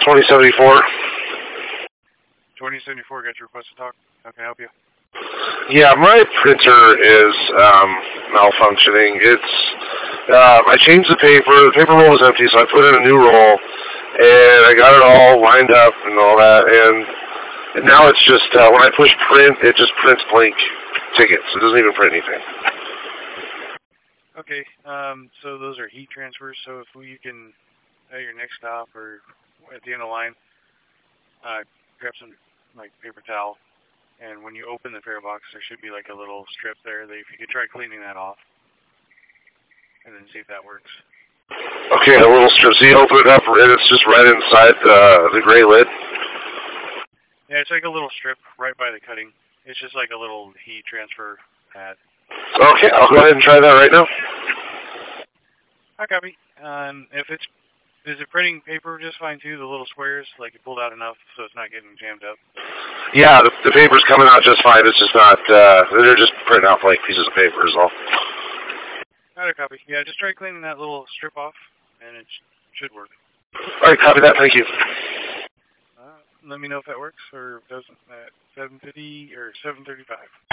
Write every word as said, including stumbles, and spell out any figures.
twenty seventy-four. twenty seventy-four, got your request to talk. How can I help you? Yeah, my printer is um, malfunctioning. It's uh, I changed the paper. The paper roll was empty, so I put in a new roll, and I got it all lined up and all that. And, and now it's just uh, when I push print, it just prints blank tickets. It doesn't even print anything. Okay, um, so those are heat transfers. So if you can, at your next stop or at the end of the line, uh, grab some like paper towel. And when you open the fare box, there should be like a little strip there that if you could try cleaning that off, and then see if that works. Okay, a little strip. So you open it up, and it's just right inside the the gray lid. Yeah, it's like a little strip right by the cutting. It's just like a little heat transfer pad. Okay, I'll go ahead and try that right now. I copy. Um, if it's is it printing paper just fine too? The little squares, like you pulled out enough so it's not getting jammed up. Yeah, the, the paper's coming out just fine. It's just not, uh, they're just printing out blank pieces of paper is all. Got a copy. Yeah, just try cleaning that little strip off, and it sh should work. All right, copy that. Thank you. Uh, let me know if that works, or if it doesn't, at seven fifty or seven thirty-five.